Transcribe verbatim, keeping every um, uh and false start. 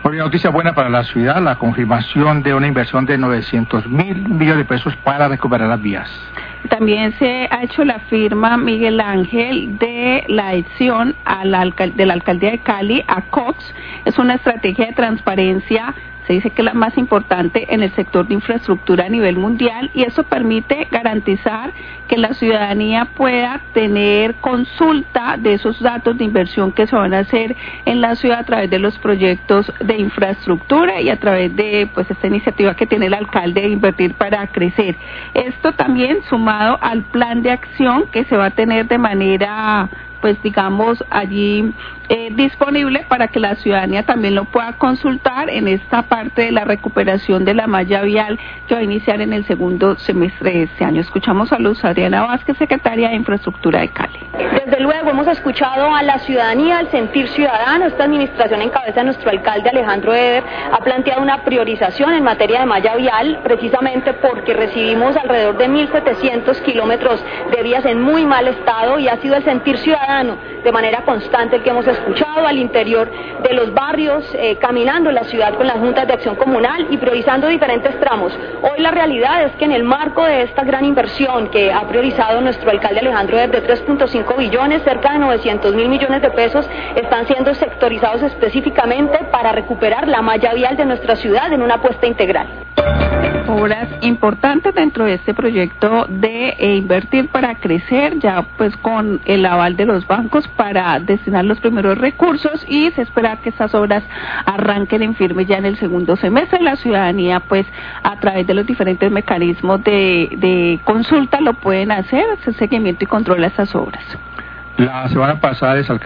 Una noticia buena para la ciudad, la confirmación de una inversión de novecientos mil millones de pesos para recuperar las vías. También se ha hecho la firma, Miguel Ángel, de la adhesión a la alcal- de la alcaldía de Cali a Cox. Es una estrategia de transparencia, se dice que es la más importante en el sector de infraestructura a nivel mundial, y eso permite garantizar que la ciudadanía pueda tener consulta de esos datos de inversión que se van a hacer en la ciudad a través de los proyectos de infraestructura y a través de pues esta iniciativa que tiene el alcalde de Invertir para Crecer. Esto también sumado al plan de acción que se va a tener de manera pues digamos allí eh, disponible para que la ciudadanía también lo pueda consultar en esta parte de la recuperación de la malla vial que va a iniciar en el segundo semestre de este año. Escuchamos a Luz Adriana Vázquez, secretaria de Infraestructura de Cali. Desde luego hemos escuchado a la ciudadanía, al sentir ciudadano. Esta administración en cabeza de nuestro alcalde Alejandro Eder ha planteado una priorización en materia de malla vial, precisamente porque recibimos alrededor de mil setecientos kilómetros de vías en muy mal estado, y ha sido el sentir ciudadano de manera constante el que hemos escuchado al interior de los barrios, eh, caminando en la ciudad con las juntas de acción comunal y priorizando diferentes tramos. Hoy la realidad es que en el marco de esta gran inversión que ha priorizado nuestro alcalde Alejandro Eder de tres punto cinco billones, cerca de novecientos mil millones de pesos están siendo sectorizados específicamente para recuperar la malla vial de nuestra ciudad en una apuesta integral. Obras importantes dentro de este proyecto de eh, Invertir para Crecer, ya pues con el aval de los bancos para destinar los primeros recursos, y se espera que estas obras arranquen en firme ya en el segundo semestre. La ciudadanía pues a través de los diferentes mecanismos de, de consulta lo pueden hacer, hacer seguimiento y control a estas obras. La semana pasada el